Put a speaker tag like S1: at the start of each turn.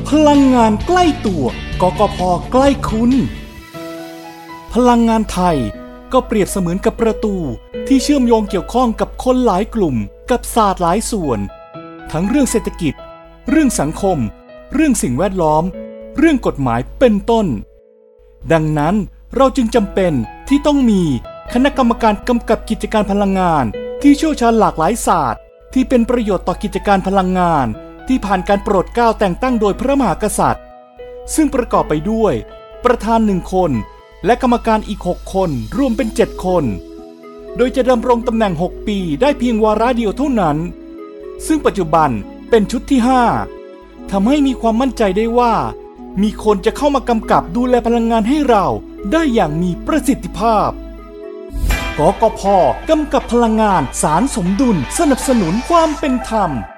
S1: พลังงานใกล้ตัวกกพ.ใกล้คุณพลังงานไทยก็เปรียบเสมือนกับประตูที่เชื่อมโยงเกี่ยวข้องกับคนหลายกลุ่มกับศาสตร์หลายส่วนทั้งเรื่องเศรษฐกิจเรื่องสังคมเรื่องสิ่งแวดล้อมเรื่องกฎหมายเป็นต้นดังนั้นเราจึงจำเป็นที่ต้องมีคณะกรรมการกำกับกิจการพลังงานที่เชี่ยวชาญหลากหลายศาสตร์ที่เป็นประโยชน์ต่อกิจการพลังงานที่ผ่านการโปรดเกล้าแต่งตั้งโดยพระมหากษัตริย์ซึ่งประกอบไปด้วยประธาน1 คนและกรรมการอีก6 คนรวมเป็น7 คนโดยจะดำรงตำแหน่ง6 ปีได้เพียงวาระเดียวเท่านั้นซึ่งปัจจุบันเป็นชุดที่5ทำให้มีความมั่นใจได้ว่ามีคนจะเข้ามากำกับดูแลพลังงานให้เราได้อย่างมีประสิทธิภาพกกพ.กำกับพลังงานสารสมดุลสนับสนุนความเป็นธรรม